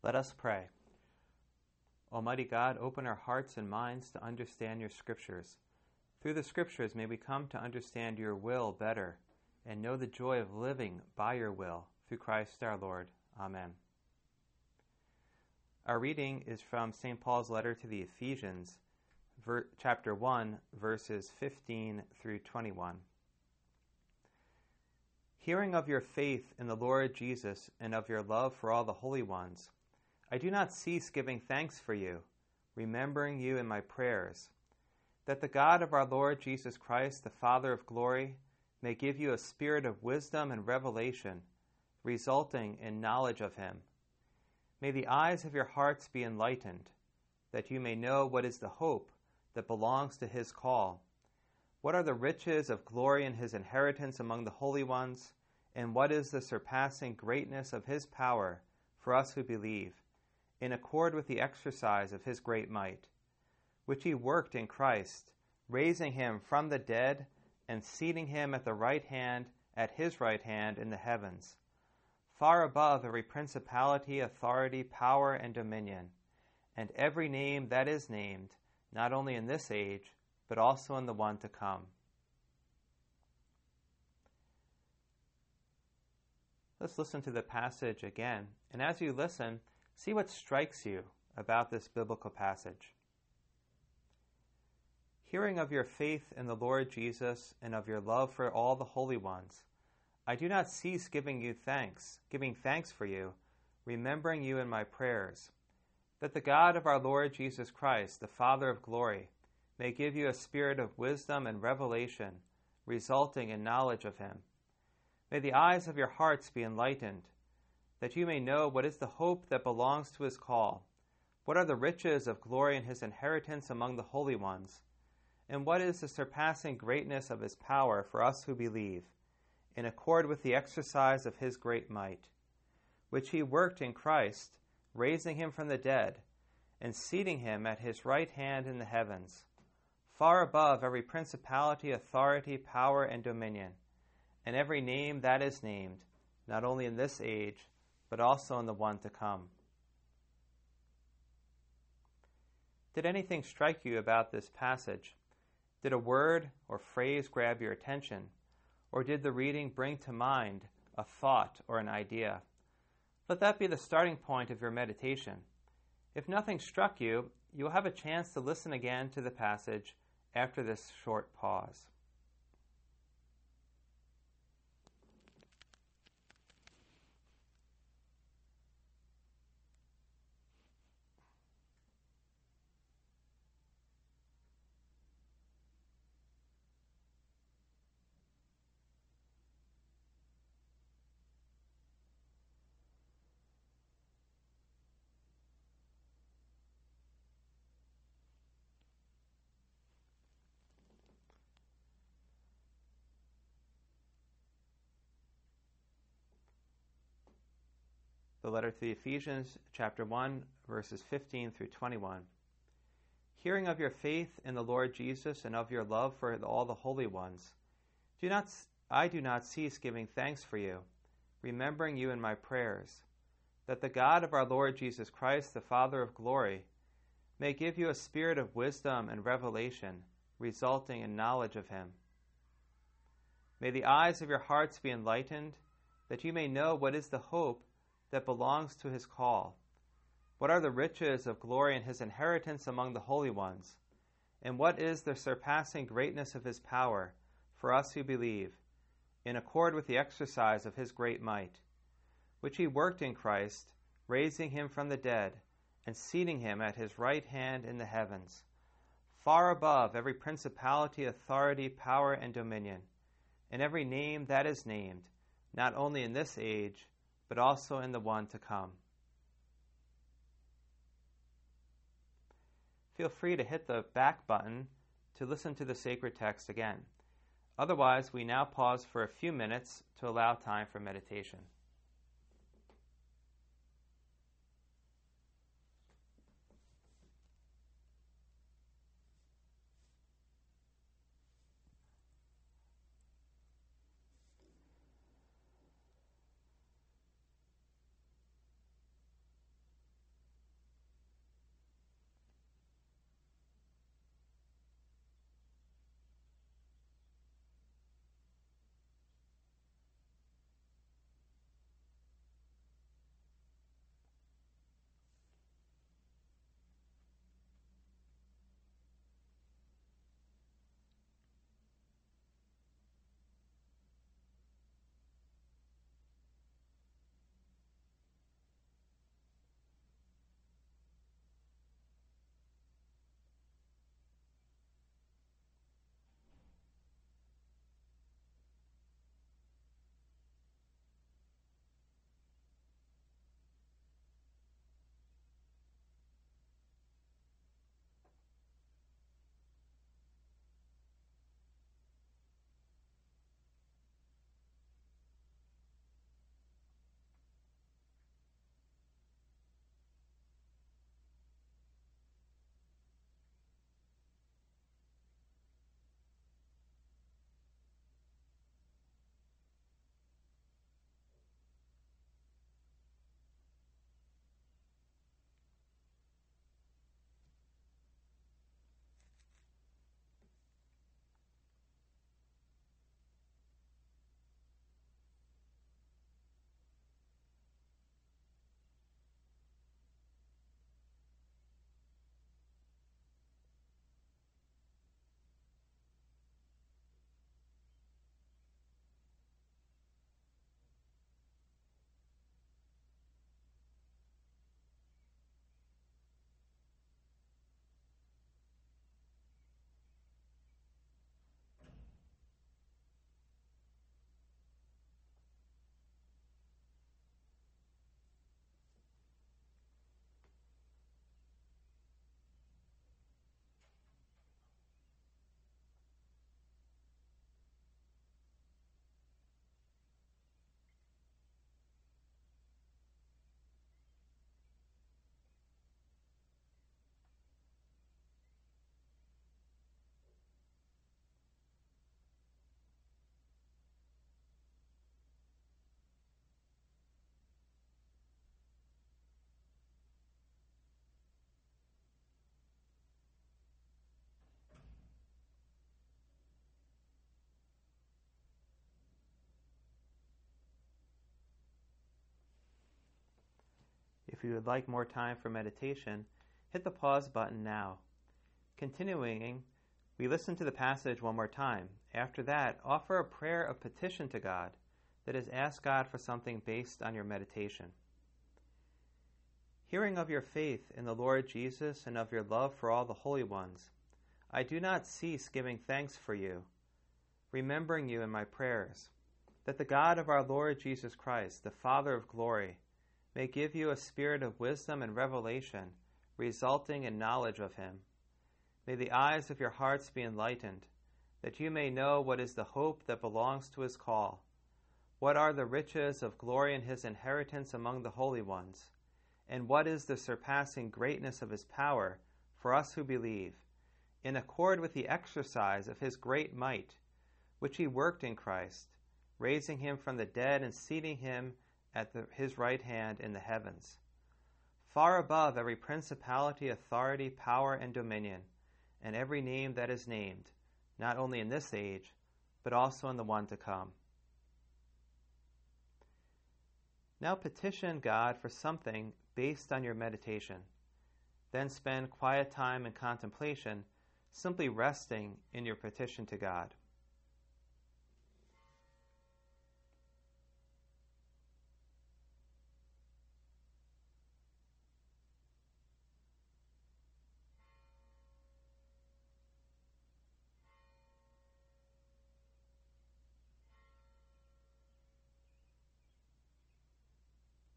Let us pray. Almighty God, open our hearts and minds to understand your Scriptures. Through the Scriptures may we come to understand your will better and know the joy of living by your will, through Christ our Lord. Amen. Our reading is from St. Paul's letter to the Ephesians, chapter 1, verses 15 through 21. Hearing of your faith in the Lord Jesus and of your love for all the holy ones, I do not cease giving thanks for you, remembering you in my prayers, that the God of our Lord Jesus Christ, the Father of glory, may give you a spirit of wisdom and revelation, resulting in knowledge of him. May the eyes of your hearts be enlightened, that you may know what is the hope that belongs to his call, what are the riches of glory in his inheritance among the holy ones, and what is the surpassing greatness of his power for us who believe, in accord with the exercise of his great might, which he worked in Christ, raising him from the dead and seating him at his right hand in the heavens, far above every principality, authority, power, and dominion, and every name that is named, not only in this age, but also in the one to come. Let's listen to the passage again, and as you listen, see what strikes you about this biblical passage. Hearing of your faith in the Lord Jesus and of your love for all the holy ones, I do not cease giving thanks for you, remembering you in my prayers, that the God of our Lord Jesus Christ, the Father of glory, may give you a spirit of wisdom and revelation, resulting in knowledge of him. May the eyes of your hearts be enlightened, that you may know what is the hope that belongs to his call, what are the riches of glory in his inheritance among the holy ones, and what is the surpassing greatness of his power for us who believe, in accord with the exercise of his great might, which he worked in Christ, raising him from the dead, and seating him at his right hand in the heavens, far above every principality, authority, power, and dominion, and every name that is named, not only in this age, but also in the one to come. Did anything strike you about this passage? Did a word or phrase grab your attention? Or did the reading bring to mind a thought or an idea? Let that be the starting point of your meditation. If nothing struck you, you'll have a chance to listen again to the passage after this short pause. The letter to the Ephesians, chapter 1, verses 15 through 21. Hearing of your faith in the Lord Jesus and of your love for all the holy ones, I do not cease giving thanks for you, remembering you in my prayers, that the God of our Lord Jesus Christ, the Father of glory, may give you a spirit of wisdom and revelation, resulting in knowledge of him. May the eyes of your hearts be enlightened, that you may know what is the hope that belongs to his call, what are the riches of glory in his inheritance among the holy ones, and what is the surpassing greatness of his power for us who believe, in accord with the exercise of his great might, which he worked in Christ, raising him from the dead, and seating him at his right hand in the heavens, far above every principality, authority, power, and dominion, and every name that is named, not only in this age, but also in the one to come. Feel free to hit the back button to listen to the sacred text again. Otherwise, we now pause for a few minutes to allow time for meditation. If you would like more time for meditation, hit the pause button now. Continuing, we listen to the passage one more time. After that, offer a prayer of petition to God, that is, ask God for something based on your meditation. Hearing of your faith in the Lord Jesus and of your love for all the holy ones, I do not cease giving thanks for you, remembering you in my prayers, that the God of our Lord Jesus Christ, the Father of glory, may give you a spirit of wisdom and revelation, resulting in knowledge of him. May the eyes of your hearts be enlightened, that you may know what is the hope that belongs to his call, what are the riches of glory in his inheritance among the holy ones, and what is the surpassing greatness of his power for us who believe, in accord with the exercise of his great might, which he worked in Christ, raising him from the dead and seating him at his right hand in the heavens, far above every principality, authority, power, and dominion, and every name that is named, not only in this age, but also in the one to come. Now petition God for something based on your meditation. Then spend quiet time in contemplation, simply resting in your petition to God.